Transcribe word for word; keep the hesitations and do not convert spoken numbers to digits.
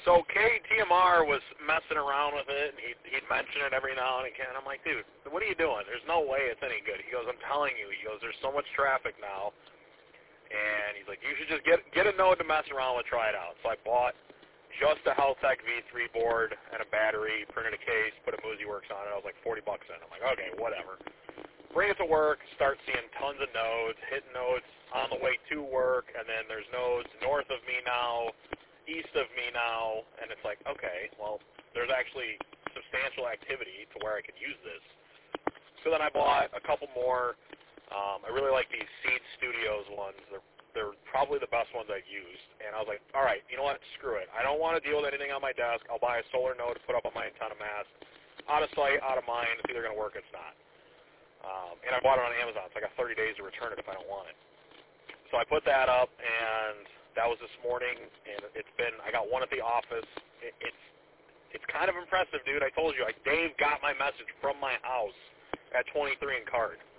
So K T M R was messing around with it, and he'd, he'd mention it every now and again. I'm like, dude, what are you doing? There's no way it's any good. He goes, I'm telling you. He goes, there's so much traffic now. And he's like, you should just get get a node to mess around with, try it out. So I bought just a Heltec V three board and a battery, printed a case, put a MusicWorks on it. I was like forty bucks in. I'm like, okay, whatever. Bring it to work, start seeing tons of nodes, hitting nodes on the way to work, and then there's nodes north of me now, east of me now, and it's like, okay, well, there's actually substantial activity to where I could use this. So then I bought a couple more. Um, I really like these Seed Studios ones. They're, they're probably the best ones I've used. And I was like, all right, you know what, screw it. I don't want to deal with anything on my desk. I'll buy a solar node to put up on my antenna mast. Out of sight, out of mind. It's either going to work or it's not. Um, and I bought it on Amazon, so I got thirty days to return it if I don't want it. So I put that up, and that was this morning, and it's been, I got one at the office. It, it's it's kind of impressive, dude. I told you, like, Dave got my message from my house at twenty-three and card.